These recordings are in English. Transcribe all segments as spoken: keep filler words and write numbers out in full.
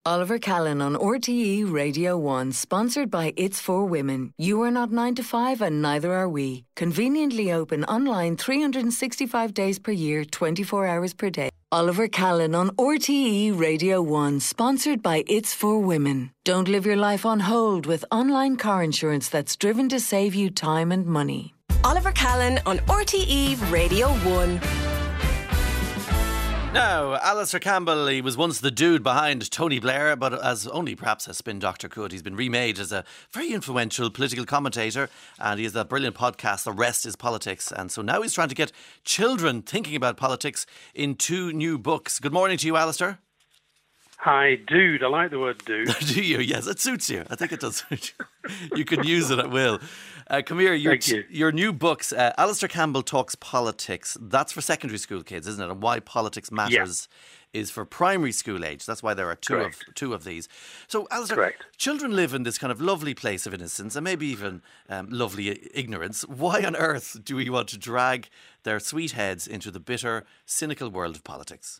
Oliver Callan on R T E Radio one, sponsored by It's for Women. You are not nine to five and neither are we. Conveniently open online three hundred sixty-five days per year, twenty-four hours per day. Oliver Callan on R T E Radio one, sponsored by It's for Women. Don't live your life on hold with online car insurance that's driven to save you time and money. Oliver Callan on R T E Radio one. Now, Alistair Campbell, he was once the dude behind Tony Blair, but as only perhaps a spin doctor could, he's been remade as a very influential political commentator, and he has that brilliant podcast, The Rest is Politics. And so now he's trying to get children thinking about politics in two new books. Good morning to you, Alistair. Hi, dude. I like the word dude. Do you? Yes, it suits you. I think it does suit you. You can use it at will. Uh, come here, your, Thank you. your new books, uh, Alistair Campbell Talks Politics. That's for secondary school kids, isn't it? And Why Politics Matters yeah. is for primary school age. That's why there are two of two of these. So, Alistair, Correct. children live in this kind of lovely place of innocence and maybe even um, lovely ignorance. Why on earth do we want to drag their sweet heads into the bitter, cynical world of politics?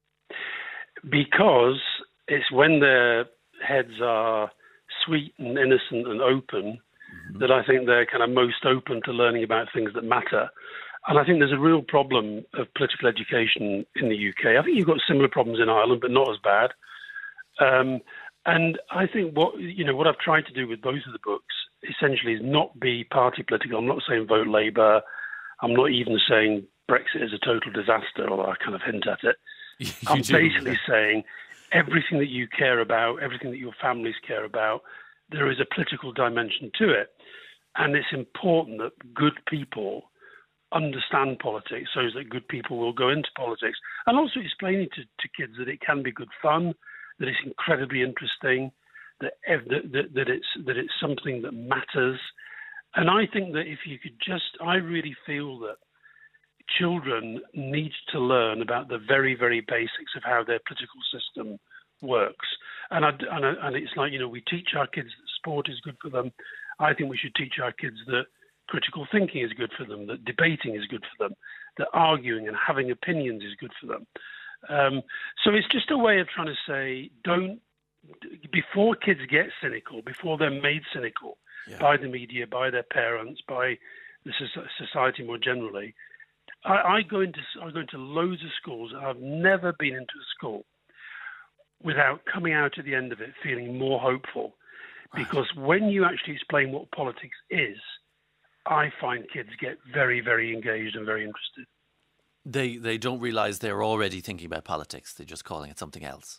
Because it's when their heads are sweet and innocent and open mm-hmm. that I think they're kind of most open to learning about things that matter. And I think there's a real problem of political education in the U K. I think you've got similar problems in Ireland, but not as bad. Um, and I think what you know what I've tried to do with both of the books essentially is not be party political. I'm not saying vote Labour. I'm not even saying Brexit is a total disaster, although I kind of hint at it. I'm do, basically yeah. saying everything that you care about, everything that your families care about, there is a political dimension to it. And it's important that good people understand politics so that good people will go into politics. And also explaining to, to kids that it can be good fun, that it's incredibly interesting, that, that, that, that, it's, that it's something that matters. And I think that if you could just, I really feel that children need to learn about the very, very basics of how their political system works. And, I, and, I, and it's like, you know, we teach our kids that sport is good for them. I think we should teach our kids that critical thinking is good for them, that debating is good for them, that arguing and having opinions is good for them. Um, so it's just a way of trying to say, don't, before kids get cynical, before they're made cynical yeah. by the media, by their parents, by the society more generally, I, I go into I go into loads of schools. I've never been into a school without coming out at the end of it feeling more hopeful. Right. Because when you actually explain what politics is, I find kids get very, very engaged and very interested. They they don't realise they're already thinking about politics. They're just calling it something else.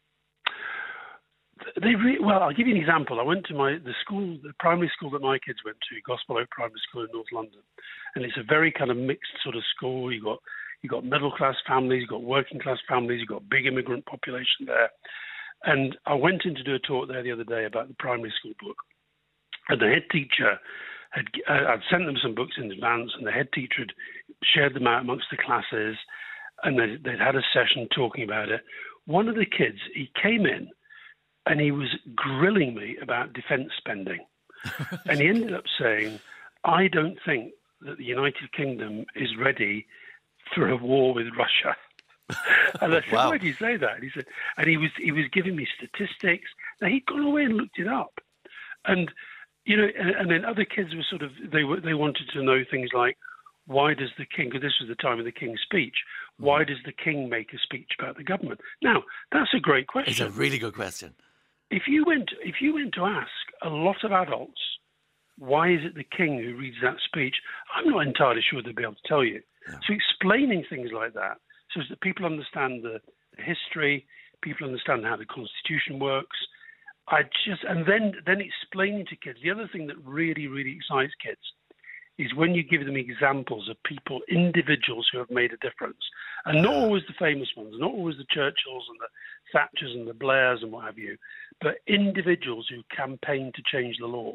They re- well, I'll give you an example. I went to my the school, the primary school that my kids went to, Gospel Oak Primary School in North London, and it's a very kind of mixed sort of school. You got you got middle class families, you got working class families, you got big immigrant population there. And I went in to do a talk there the other day about the primary school book, and the head teacher had uh, I'd sent them some books in advance, and the head teacher had shared them out amongst the classes, and they, they'd had a session talking about it. One of the kids, he came in, and he was grilling me about defence spending. And he ended up saying, I don't think that the United Kingdom is ready for a war with Russia. And I said, wow. Why do you say that? And he said, and he was he was giving me statistics. Now, he'd gone away and looked it up. And, you know, and, and then other kids were sort of, they were they wanted to know things like, why does the king, because this was the time of the king's speech, why does the king make a speech about the government? Now, that's a great question. It's a really good question. If you went, if you went to ask a lot of adults, why is it the king who reads that speech? I'm not entirely sure they'll be able to tell you. Yeah. So explaining things like that, so that people understand the, the history, people understand how the Constitution works. I just and then then explaining to kids. The other thing that really really excites kids is when you give them examples of people, individuals who have made a difference, and not always the famous ones, not always the Churchills and the Thatchers and the Blairs and what have you, but individuals who campaigned to change the law,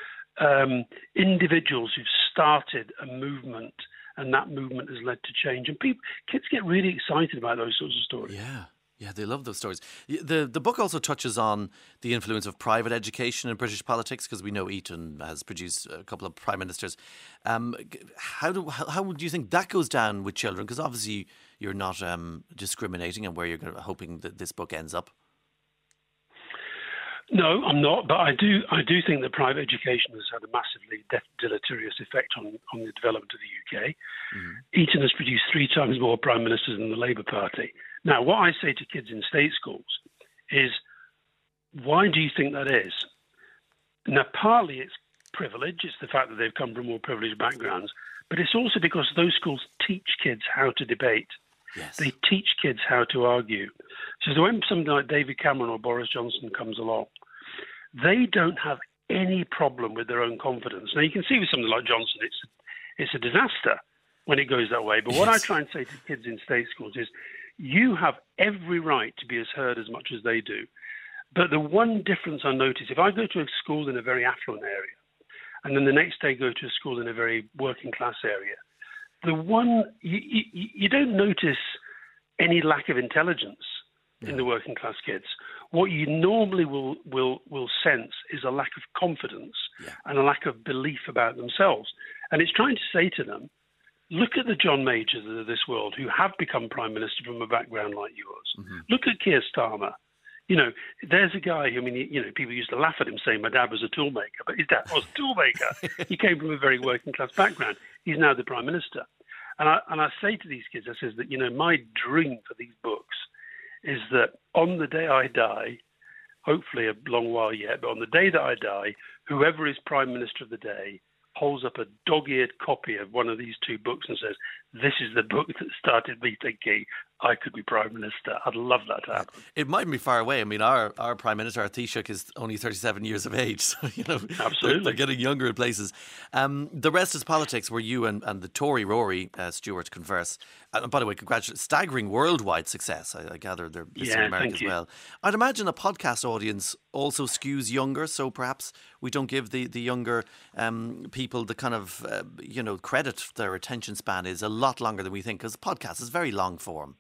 um, individuals who've started a movement, and that movement has led to change. And people, kids get really excited about those sorts of stories. Yeah. Yeah, they love those stories. The the book also touches on the influence of private education in British politics, because we know Eton has produced a couple of prime ministers. Um, how do how, how do you think that goes down with children? Because obviously you're not um, discriminating on where you're hoping that this book ends up. No, I'm not. But I do I do think that private education has had a massively de- deleterious effect on, on the development of the U K. Mm. Eton has produced three times more prime ministers than the Labour Party. Now, what I say to kids in state schools is, why do you think that is? Now, partly it's privilege. It's the fact that they've come from more privileged backgrounds. But it's also because those schools teach kids how to debate. Yes. They teach kids how to argue. So when somebody like David Cameron or Boris Johnson comes along, they don't have any problem with their own confidence. Now, you can see with something like Johnson, it's it's a disaster when it goes that way. But what yes. I try and say to kids in state schools is, you have every right to be as heard as much as they do. But the one difference I notice, if I go to a school in a very affluent area, and then the next day go to a school in a very working class area, the one, you, you, you don't notice any lack of intelligence yeah. in the working class kids. What you normally will will will sense is a lack of confidence yeah. and a lack of belief about themselves. And it's trying to say to them, look at the John Majors of this world who have become prime minister from a background like yours. Mm-hmm. Look at Keir Starmer. You know, there's a guy, I mean, you know, people used to laugh at him saying my dad was a toolmaker, but his dad was a toolmaker. He came from a very working class background. He's now the prime minister. And I, and I say to these kids, I says that, you know, my dream for these books is that on the day I die, hopefully a long while yet, but on the day that I die, whoever is prime minister of the day holds up a dog-eared copy of one of these two books and says, this is the book that started me thinking I could be prime minister. I'd love that to happen. It mightn't be far away. I mean, our, our prime minister, our Taoiseach, is only thirty-seven years of age. So, you know, absolutely. They're, they're getting younger in places. Um, the rest is politics, where you and, and the Tory Rory uh, Stewart converse. And by the way, congratulations. Staggering worldwide success. I, I gather they're listening yeah, in America as you. well. I'd imagine a podcast audience also skews younger, so perhaps we don't give the, the younger um, people the kind of, uh, you know, credit. Their attention span is a lot longer than we think, because podcast is very long form.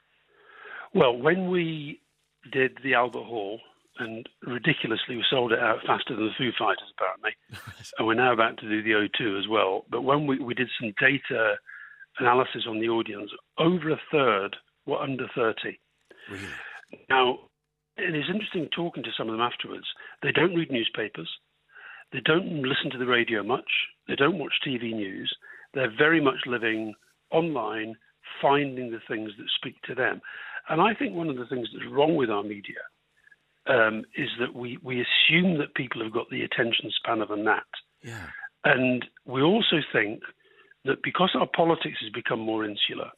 Well, when we did the Albert Hall, and ridiculously we sold it out faster than the Foo Fighters, apparently, and we're now about to do the O two as well. But when we, we did some data analysis on the audience, over a third were under thirty. Really? Now, it is interesting talking to some of them afterwards. They don't read newspapers. They don't listen to the radio much. They don't watch T V news. They're very much living online, finding the things that speak to them. And I think one of the things that's wrong with our media um, is that we, we assume that people have got the attention span of a gnat. Yeah. And we also think that because our politics has become more insular,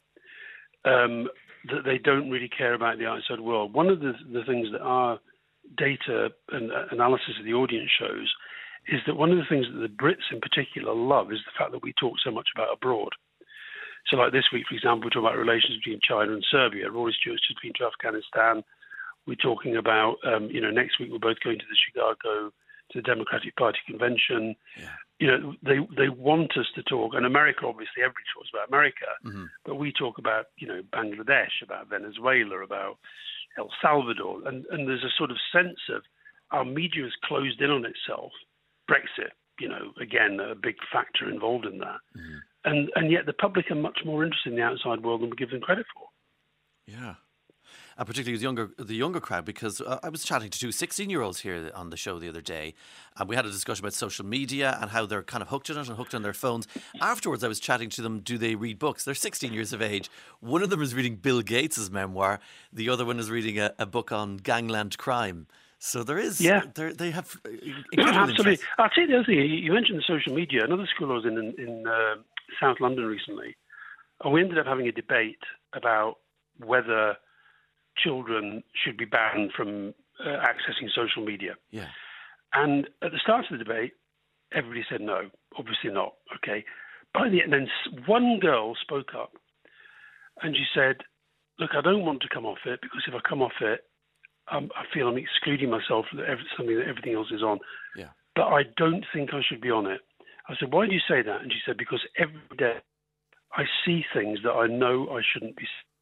um, that they don't really care about the outside world. One of the, the things that our data and uh, analysis of the audience shows is that one of the things that the Brits in particular love is the fact that we talk so much about abroad. So like this week, for example, we're talking about relations between China and Serbia. Rory Stewart's just been to Afghanistan. We're talking about, um, you know, next week we're both going to the Chicago, to the Democratic Party convention. Yeah. You know, they they want us to talk. And America, obviously, everybody talks about America. Mm-hmm. But we talk about, you know, Bangladesh, about Venezuela, about El Salvador. And, and there's a sort of sense of our media is closed in on itself. Brexit, you know, again, a big factor involved in that. Mm-hmm. And and yet the public are much more interested in the outside world than we give them credit for. Yeah. And particularly the younger, the younger crowd, because uh, I was chatting to two sixteen-year-olds here on the show the other day, and we had a discussion about social media and how they're kind of hooked on it and hooked on their phones. Afterwards, I was chatting to them, do they read books? They're sixteen years of age. One of them is reading Bill Gates' memoir. The other one is reading a, a book on gangland crime. So there is, yeah. they have absolutely. Interest. I'll tell you the other thing. You mentioned the social media. Another school I was in in, in uh, South London recently, and we ended up having a debate about whether children should be banned from uh, accessing social media. Yeah. And at the start of the debate, everybody said no, obviously not. Okay. By the end, then one girl spoke up, and she said, "Look, I don't want to come off it because if I come off it, Um, I feel I'm excluding myself from something that everything else is on. Yeah. But I don't think I should be on it." I said, "Why do you say that?" And she said, "Because every day I see things that I know I shouldn't be seeing,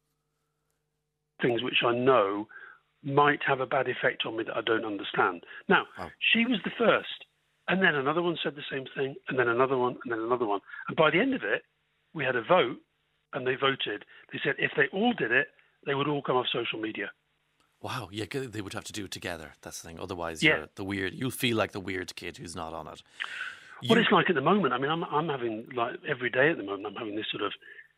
things which I know might have a bad effect on me that I don't understand." Now, oh. she was the first. And then another one said the same thing, and then another one, and then another one. And by the end of it, we had a vote, and they voted. They said if they all did it, they would all come off social media. Wow, yeah, they would have to do it together. That's the thing. Otherwise, Yeah. you're the weird. You'll feel like the weird kid who's not on it. What You- it's like at the moment, I mean, I'm, I'm having, like, every day at the moment, I'm having this sort of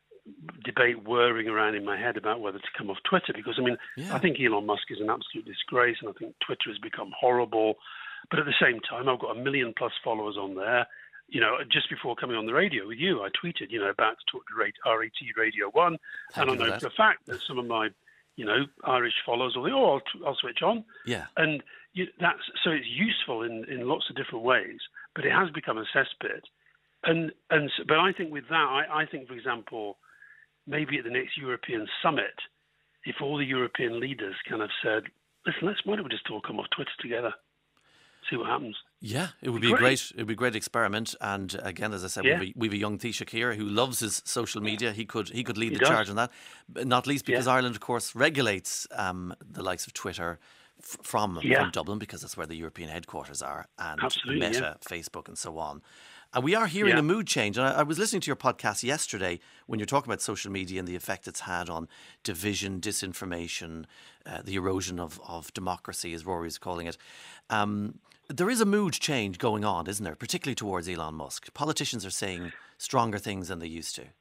debate whirring around in my head about whether to come off Twitter because, I mean, Yeah. I think Elon Musk is an absolute disgrace and I think Twitter has become horrible. But at the same time, I've got a million plus followers on there. You know, just before coming on the radio with you, I tweeted, you know, about to talk to R A T Radio one. Thank and I you for know that. for a fact that some of my, you know, Irish followers will think, oh, I'll, I'll switch on. Yeah. And you, that's so it's useful in, in lots of different ways, but it has become a cesspit. And and so- but I think with that, I, I think, for example, maybe at the next European summit, if all the European leaders kind of said, listen, let's why don't we just all come off Twitter together, see what happens. Yeah, it would be a Great. great, it would be a great experiment. And again, as I said, Yeah. we've, a, we've a young Taoiseach here who loves his social media. He could he could lead He the does. charge on that, but not least because Yeah. Ireland, of course, regulates um, the likes of Twitter f- from Yeah. from Dublin because that's where the European headquarters are, and Absolutely, Meta, Facebook, and so on. And we are hearing Yeah. a mood change. And I, I was listening to your podcast yesterday when you're talking about social media and the effect it's had on division, disinformation, uh, the erosion of, of democracy, as Rory's calling it. Um, there is a mood change going on, isn't there? Particularly towards Elon Musk. Politicians are saying stronger things than they used to.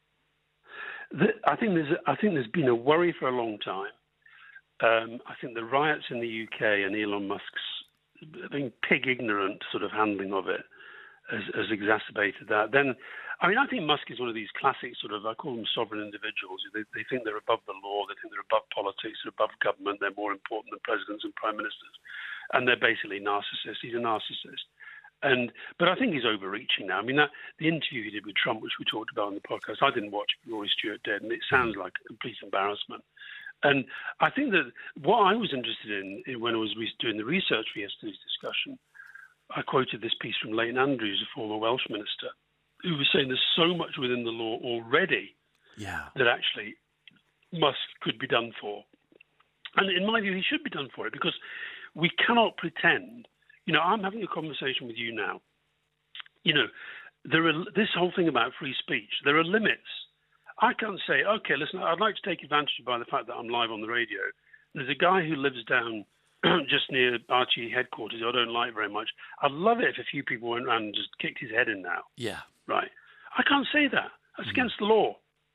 The- I think there's I think there's been a worry for a long time. Um, I think the riots in the U K and Elon Musk's being pig ignorant sort of handling of it has, has exacerbated that. Then, I mean, I think Musk is one of these classic sort of, I call them sovereign individuals. They, they think they're above the law, they think they're above politics, they're above government, they're more important than presidents and prime ministers. And they're basically narcissists. He's a narcissist. And but I think he's overreaching now. I mean, that the interview he did with Trump, which we talked about on the podcast, I didn't watch, Rory Stewart did, and it sounds like a complete embarrassment. And I think that what I was interested in, in when I was re- doing the research for yesterday's discussion, I quoted this piece from Leighton Andrews, a former Welsh minister, who was saying there's so much within the law already Yeah. that actually Musk could be done for. And in my view, he should be done for it because we cannot pretend. You know, I'm having a conversation with you now. You know, there are this whole thing about free speech. There are limits. I can't say, okay, listen, I'd like to take advantage by the fact that I'm live on the radio. There's a guy who lives down just near Archie headquarters who I don't like very much. I'd love it if a few people went around and just kicked his head in now. Yeah. Right. I can't say that. That's against the law.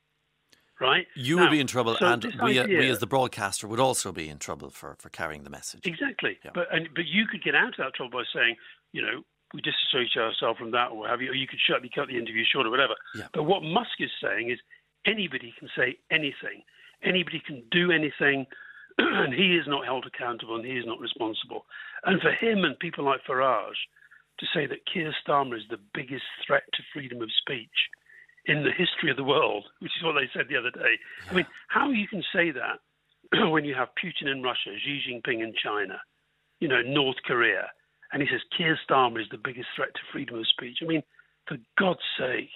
Right? You Now, would be in trouble, so and this we, idea- we as the broadcaster would also be in trouble for, for carrying the message. Exactly. Yeah. But and, but you could get out of that trouble by saying, you know, we disassociate ourselves from that or what have you, or you could shut the, cut the interview short or whatever. Yeah. But what Musk is saying is anybody can say anything. Anybody can do anything, and he is not held accountable and he is not responsible. And for him and people like Farage to say that Keir Starmer is the biggest threat to freedom of speech in the history of the world, which is what they said the other day. I mean, how you can say that when you have Putin in Russia, Xi Jinping in China, you know, North Korea, and he says Keir Starmer is the biggest threat to freedom of speech. I mean, for God's sake.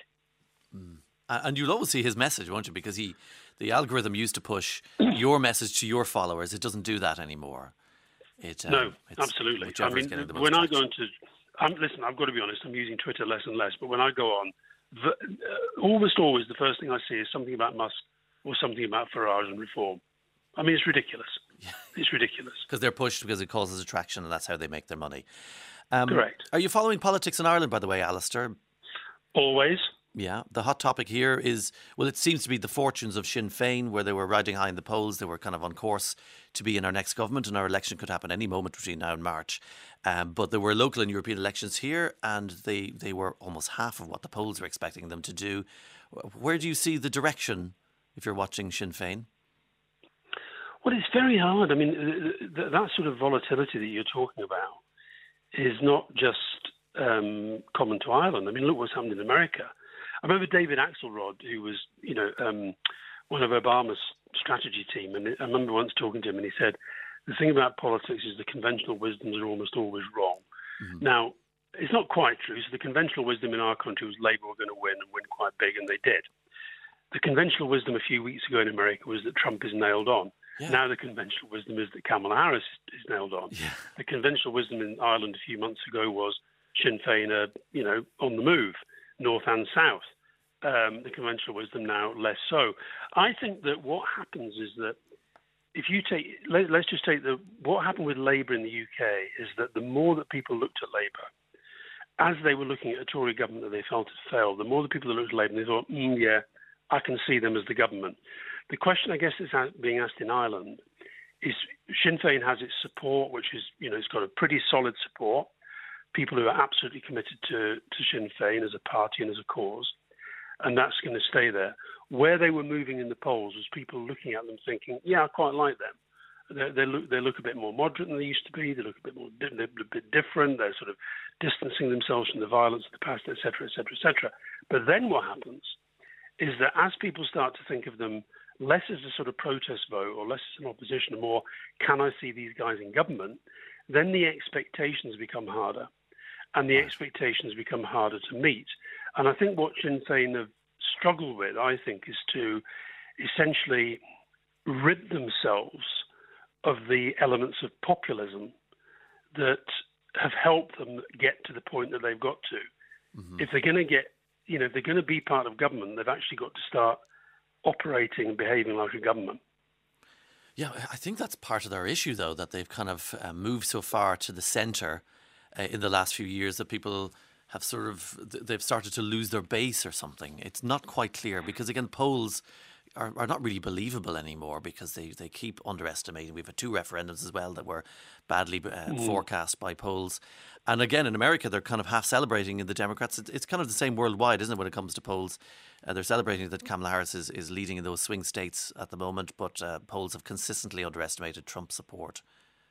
A- And you'll always see his message, won't you? Because he, the algorithm used to push your message to your followers. It doesn't do that anymore. It, um, No, it's absolutely. I whichever is mean, getting the most when I traction. go into, I'm, listen, I've got to be honest, I'm using Twitter less and less, but when I go on, the, uh, almost always the first thing I see is something about Musk or something about Farage and reform. I mean, it's ridiculous. It's ridiculous. Because they're pushed because it causes attraction and that's how they make their money. Um, Correct. Are you following politics in Ireland, by the way, Alistair? Always. Yeah. The hot topic here is, well, it seems to be the fortunes of Sinn Féin, where they were riding high in the polls. They were kind of on course to be in our next government, and our election could happen any moment between now and March. Um, but there were local and European elections here, and they, they were almost half of what the polls were expecting them to do. Where do you see the direction if you're watching Sinn Féin? Well, it's very hard. I mean, th- th- that sort of volatility that you're talking about is not just um, common to Ireland. I mean, look what's happened in America. I remember David Axelrod, who was, you know, um, one of Obama's strategy team, and I remember once talking to him, and he said, the thing about politics is the conventional wisdoms are almost always wrong. Mm-hmm. Now, it's not quite true. So the conventional wisdom in our country was Labour were going to win and win quite big, and they did. The conventional wisdom a few weeks ago in America was that Trump is nailed on. Yeah. Now the conventional wisdom is that Kamala Harris is nailed on. Yeah. The conventional wisdom in Ireland a few months ago was Sinn Féin are, you know, on the move, north and south. Um, the conventional wisdom now less so. I think that what happens is that if you take, let, let's just take the, what happened with Labour in the U K is that the more that people looked at Labour, as they were looking at a Tory government that they felt had failed, the more the people that looked at Labour, they thought, mm, yeah, I can see them as the government. The question, I guess, that's being asked in Ireland is Sinn Féin has its support, which is, you know, it's got a pretty solid support, people who are absolutely committed to, to Sinn Féin as a party and as a cause, and that's going to stay there. Where they were moving in the polls was people looking at them thinking, yeah, I quite like them. They, they look they look a bit more moderate than they used to be. They look a bit more they're a bit different. They're sort of distancing themselves from the violence of the past, et cetera, et cetera, et cetera. But then what happens is that as people start to think of them less as a sort of protest vote or less as an opposition, and more, can I see these guys in government, then the expectations become harder. And the expectations become harder to meet. And I think what Sinn Féin have struggled with, I think, is to essentially rid themselves of the elements of populism that have helped them get to the point that they've got to. Mm-hmm. If they're going to get, you know, if they're going to be part of government, they've actually got to start operating and behaving like a government. Yeah, I think that's part of their issue, though, that they've kind of uh, moved so far to the centre uh, in the last few years that people have sort of, they've started to lose their base or something. It's not quite clear because, again, polls are, are not really believable anymore because they, they keep underestimating. We've had two referendums as well that were badly uh, mm. forecast by polls. And again, in America, they're kind of half celebrating in the Democrats. It's, it's kind of the same worldwide, isn't it, when it comes to polls? Uh, they're celebrating that Kamala Harris is, is leading in those swing states at the moment, but uh, polls have consistently underestimated Trump's support.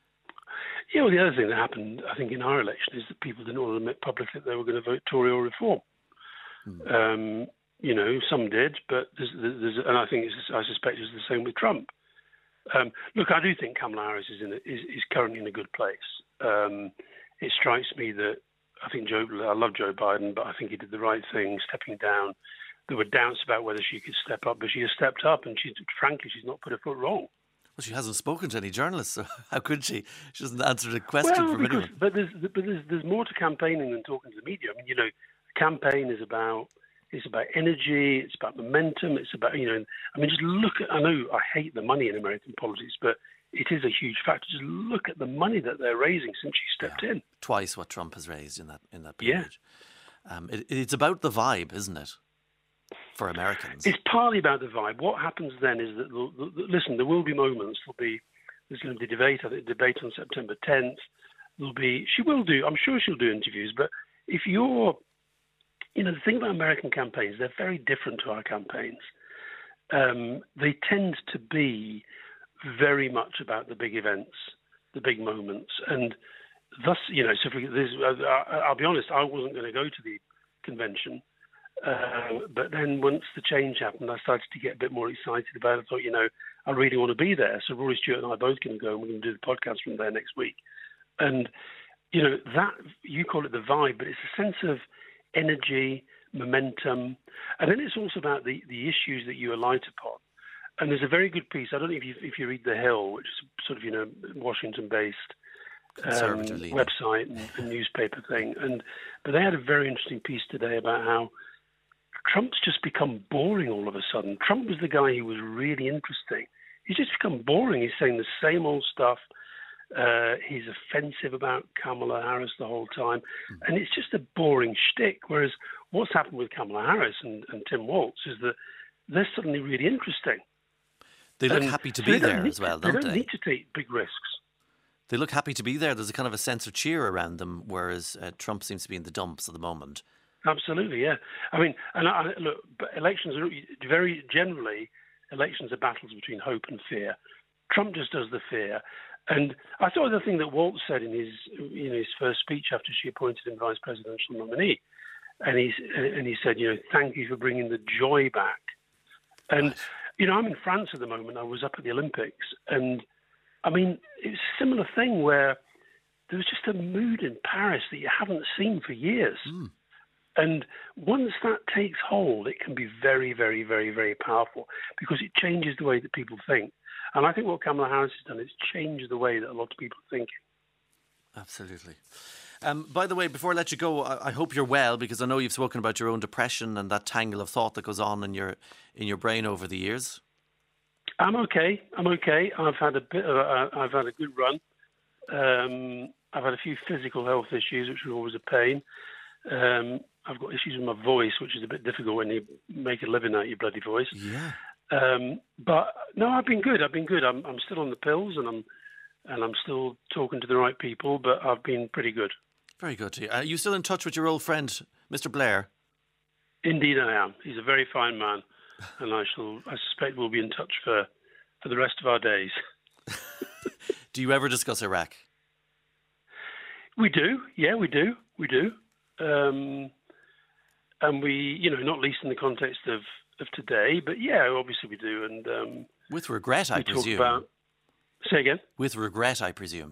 Yeah, well, the other thing that happened, I think, in our election is that people didn't want to admit publicly that they were going to vote Tory or Reform. Mm. Um, you know, some did, but there's, there's, and I think it's, I suspect it's the same with Trump. Um, look, I do think Kamala Harris is in a, is, is currently in a good place. Um, it strikes me that I think Joe, I love Joe Biden, but I think he did the right thing, stepping down. There were doubts about whether she could step up, but she has stepped up, and she, frankly, she's not put her foot wrong. Well, she hasn't spoken to any journalists, so how could she? She doesn't answer a question well, from because, anyone. But, there's, but there's, there's more to campaigning than talking to the media. I mean, you know, campaign is about it's about energy, it's about momentum, it's about, you know, I mean, just look at, I know I hate the money in American politics, but it is a huge factor. Just look at the money that they're raising since she stepped yeah, in. Twice what Trump has raised in that in that period. Yeah. Um, it, it's about the vibe, isn't it, for Americans? It's partly about the vibe. What happens then is that, the, the, listen, there will be moments. There'll be, there's going to be debate, I think, debate on September tenth. There'll be, she will do, I'm sure she'll do interviews, but if you're, you know, the thing about American campaigns, they're very different to our campaigns. Um, they tend to be very much about the big events, the big moments. And thus, you know, so for this, I'll be honest, I wasn't going to go to the convention. Uh, but then once the change happened, I started to get a bit more excited about it. I thought, you know, I really want to be there. So Rory Stewart and I are both going to go, and we're going to do the podcast from there next week. And, you know, that, you call it the vibe, but it's a sense of energy, momentum. And then it's also about the, the issues that you alight upon. And there's a very good piece, I don't know if you, if you read The Hill, which is sort of, you know, Washington-based um, website and, and newspaper thing. And but they had a very interesting piece today about how Trump's just become boring all of a sudden. Trump was the guy who was really interesting. He's just become boring. He's saying the same old stuff. Uh, he's offensive about Kamala Harris the whole time. Mm. And it's just a boring shtick. Whereas what's happened with Kamala Harris and, and Tim Walz is that they're suddenly really interesting. They look and happy to be there as well, don't they? They don't need to take big risks. They look happy to be there. There's a kind of a sense of cheer around them, whereas uh, Trump seems to be in the dumps at the moment. Absolutely, yeah. I mean, and I, look, but elections are very generally, elections are battles between hope and fear. Trump just does the fear. And I thought the thing that Walz said in his, you know, his first speech after she appointed him vice presidential nominee, and he and he said, you know, thank you for bringing the joy back. And right. you know, I'm in France at the moment. I was up at the Olympics, and I mean, it's a similar thing where there was just a mood in Paris that you haven't seen for years. Mm. And once that takes hold, it can be very, very, very, very powerful because it changes the way that people think. And I think what Kamala Harris has done is changed the way that a lot of people are thinking. Absolutely. Um, by the way, before I let you go, I, I hope you're well, because I know you've spoken about your own depression and that tangle of thought that goes on in your in your brain over the years. I'm okay. I'm okay. I've had a bit of a, I've had a good run. Um, I've had a few physical health issues, which are always a pain. Um, I've got issues with my voice, which is a bit difficult when you make a living out of your bloody voice. Yeah. Um, but no, I've been good. I've been good. I'm, I'm still on the pills, and I'm and I'm still talking to the right people. But I've been pretty good. Very good to you. Are you still in touch with your old friend, Mister Blair? Indeed, I am. He's a very fine man, and I shall. I suspect we'll be in touch for for the rest of our days. Do you ever discuss Iraq? We do. Yeah, we do. We do. Um, and we, you know, not least in the context of, of today, but yeah, obviously we do. And um, with regret, I we presume. Talk about, say again. With regret, I presume.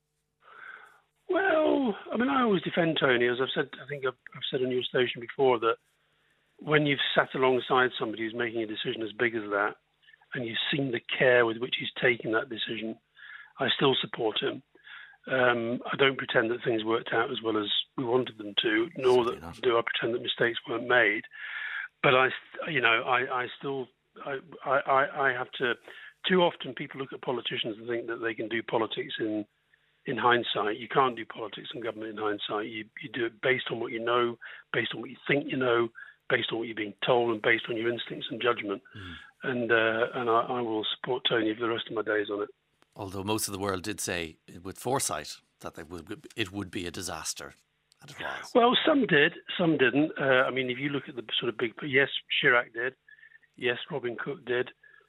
Well, I mean, I always defend Tony, as I've said. I think I've, I've said on your station before that when you've sat alongside somebody who's making a decision as big as that, and you've seen the care with which he's taking that decision, I still support him. Um, I don't pretend that things worked out as well as we wanted them to, nor that, do I pretend that mistakes weren't made. But I, you know, I, I still, I, I, I have to. Too often, people look at politicians and think that they can do politics in, in hindsight. You can't do politics and government in hindsight. You, you do it based on what you know, based on what you think you know, based on what you're being told, and based on your instincts and judgment. Mm. And uh, and I, I will support Tony for the rest of my days on it. Although most of the world did say with foresight that they would, it would be a disaster, and it was. Well, some did, some didn't. Uh, I mean, if you look at the sort of big, yes, Chirac did, yes, Robin Cook did.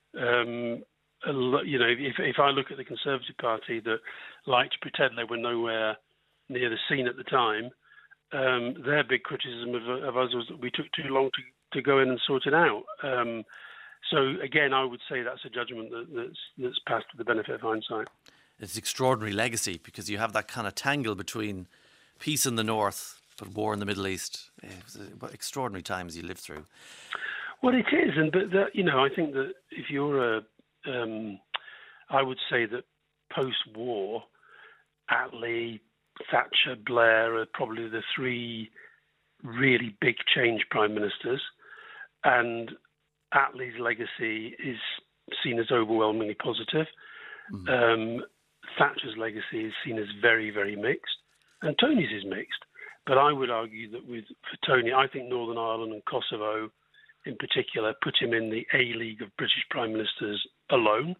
Um, a lo- you know, if if I look at the Conservative Party that liked to pretend they were nowhere near the scene at the time, um, their big criticism of, of us was that we took too long to, to go in and sort it out. Um, So again, I would say that's a judgment that, that's that's passed with the benefit of hindsight. It's an extraordinary legacy because you have that kind of tangle between peace in the north but war in the Middle East. It was a, what extraordinary times you lived through. Well, it is, and but that, you know, I think that if you're a, um, I would say that post-war, Attlee, Thatcher, Blair are probably the three really big change prime ministers, and Attlee's legacy is seen as overwhelmingly positive. Mm. Um, Thatcher's legacy is seen as very, very mixed, and Tony's is mixed. But I would argue that with for Tony, I think Northern Ireland and Kosovo, in particular, put him in the A league of British prime ministers alone.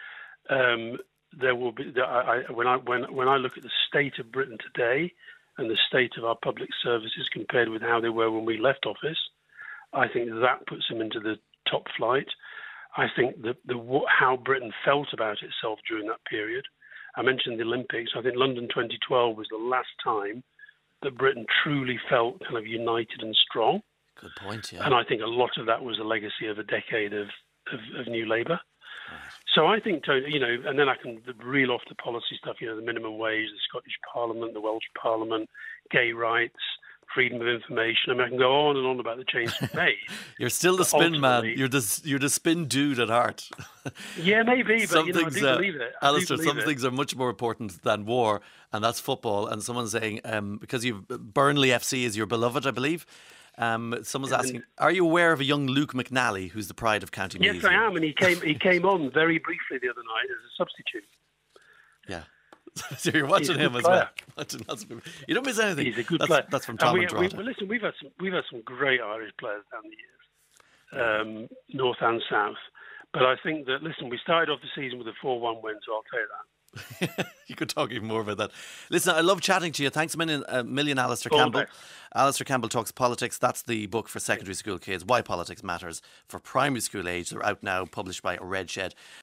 Um, there will be I, I, when I when when I look at the state of Britain today and the state of our public services compared with how they were when we left office, I think that puts him into the top flight. I think that the how Britain felt about itself during that period. I mentioned the Olympics. I think London twenty twelve was the last time that Britain truly felt kind of united and strong. Good point, yeah. And I think a lot of that was a legacy of a decade of, of, of New Labour. Right. So I think, Tony, you know, and then I can reel off the policy stuff, you know, the minimum wage, the Scottish Parliament, the Welsh Parliament, gay rights, freedom of information. I mean, I can go on and on about the change we've made. You're still the spin man. You're the you're the spin dude at heart. Yeah, maybe, but some you know, things, I do uh, believe it. I Alistair, do some it. things are much more important than war, and that's football. And someone's saying, um, because you've Burnley F C is your beloved, I believe. Um, someone's asking, are you aware of a young Luke McNally who's the pride of County Meath? Yes, I am, and he came he came on very briefly the other night as a substitute. Yeah. So you're watching him as player. well. You don't miss anything. He's a good that's, player. That's from Tom and we, and Drogheda. we, listen, we've had some we've had some great Irish players down the years, um, north and south. But I think that listen, we started off the season with a four one win, so I'll tell you that. You could talk even more about that. Listen, I love chatting to you. Thanks a million, a million Alistair All Campbell. back. Alistair Campbell Talks Politics. That's the book for secondary school kids, Why Politics Matters for Primary School Age. They're out now, published by Red Shed.